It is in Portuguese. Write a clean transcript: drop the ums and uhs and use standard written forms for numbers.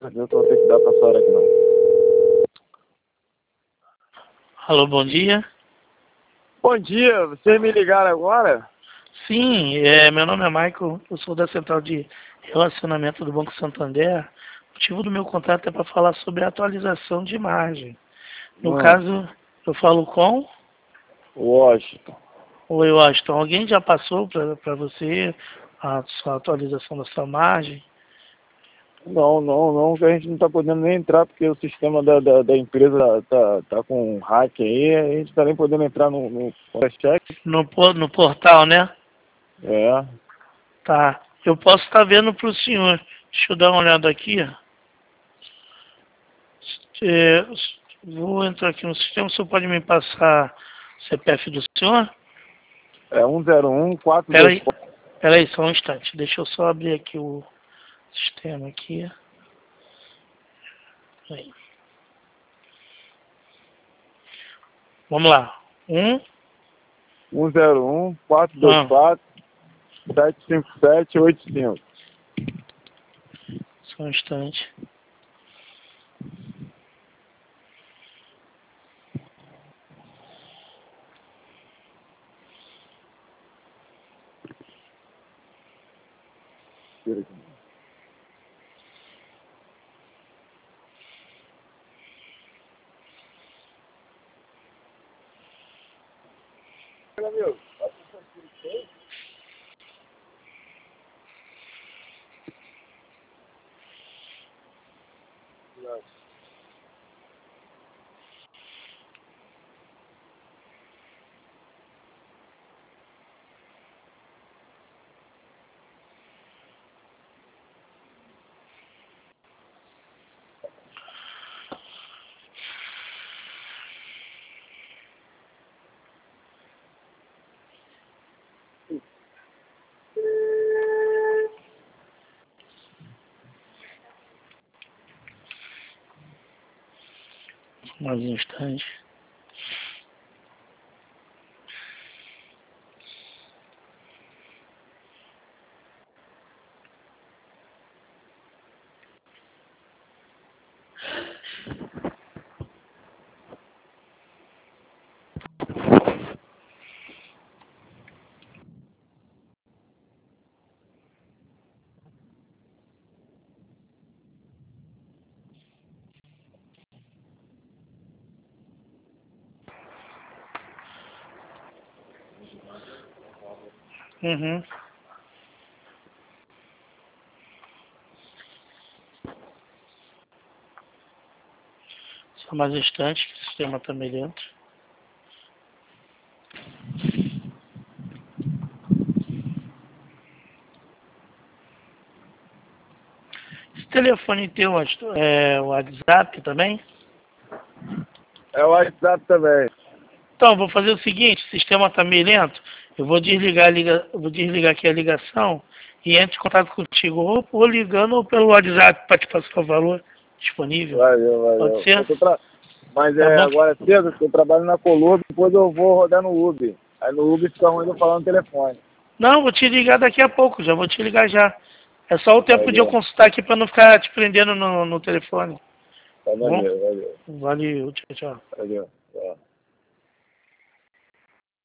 Eu vou ter que dar pra senhora aqui, não. Alô, bom dia. Bom dia, vocês me ligaram agora? Sim, meu nome é Michael, eu sou da Central de Relacionamento do Banco Santander. O motivo do meu contato é para falar sobre a atualização de margem. No caso, eu falo com Washington. o Washington. Alguém já passou para você a sua atualização da sua margem? Não, que a gente não tá podendo nem entrar porque o sistema da empresa tá com um hack aí, a gente tá nem podendo entrar no contra-cheque. No portal, né? É. Tá. Eu posso estar vendo para o senhor. Deixa eu dar uma olhada aqui. É, vou entrar aqui no sistema. O senhor pode me passar o CPF do senhor? É 101 Peraí, 424. peraí, só um instante. Deixa eu só abrir aqui o sistema aqui. Aí. Vamos lá. 101 Ah, 424 75785. só um instante. Mais um instante. Uhum. Só mais um instante, que o sistema está meio lento. Esse telefone teu é o WhatsApp também? É o WhatsApp também. Então, vou fazer o seguinte, o sistema está meio lento. Eu vou desligar, vou desligar aqui a ligação e entro em contato contigo ou ligando ou pelo WhatsApp para te passar o valor disponível. Pode Valeu. ser? Mas Tá bom? agora é cedo, porque eu trabalho na Colômbia, depois eu vou rodar no Uber. Aí no Uber fica ruim eu falar no telefone. Não, vou te ligar daqui a pouco, já vou te ligar já. É só o tempo de eu Valeu. consultar aqui para não ficar te prendendo no telefone. Tá Tá bom? maneiro, valeu. Valeu, tchau, tchau. Valeu. Tchau.